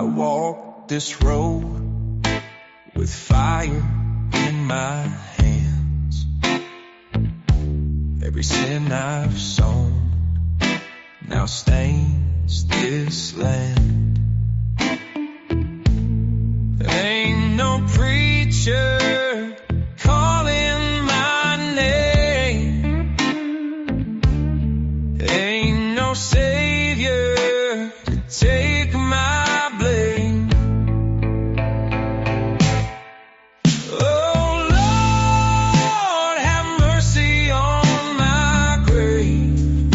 I walk this road with fire in my hands. Every sin I've sown now stains this land. There ain't no preacher calling my name. There ain't no savior to take my blame. Oh Lord, have mercy on my grave.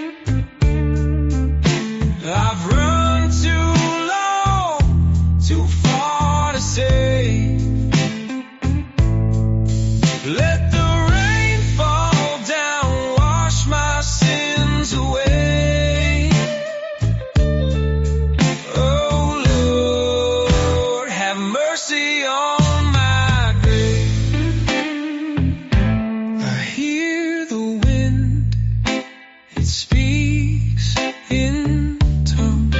I've run too long, too far to save. Let the rain fall down, wash my sins away. Oh Lord, have mercy on my grave. I hear the wind, it speaks in tongues.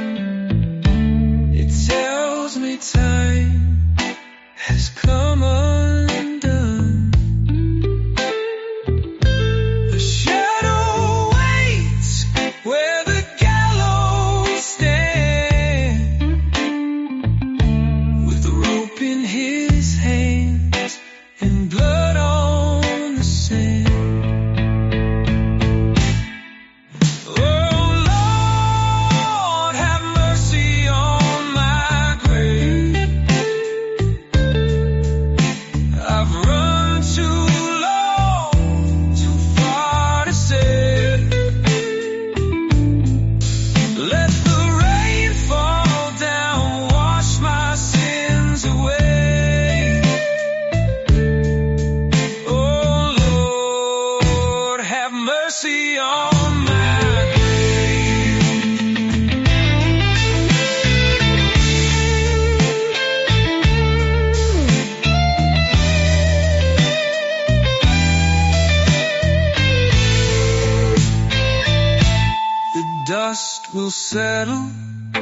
It tells me time has come undone. The shadow waits where the gallows stand, with the rope in his hands and blood on the sand. Oh Lord, have mercy on my grave. I've run too long, too far to save. Let the rain fall down, wash my sins away. Oh Lord, have mercy on my grave. The dust will settle,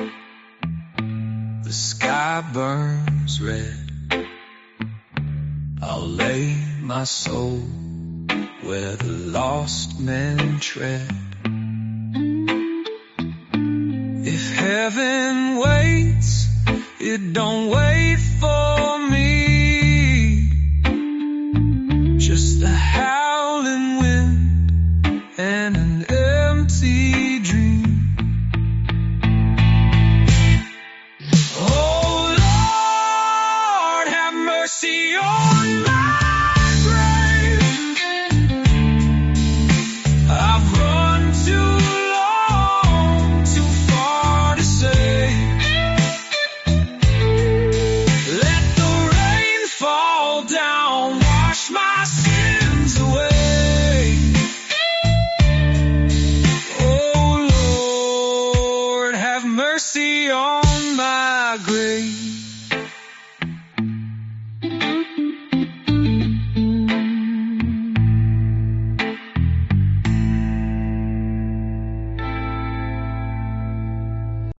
the sky burns red. I'll lay my soul where the lost men tread. If heaven waits, it don't wait for me. Just the howling wind and an empty dream. Oh Lord, have mercy on my grave. I've run too long, too far to save. Let the rain fall down, wash my sins away. Oh Lord, have mercy on my grave.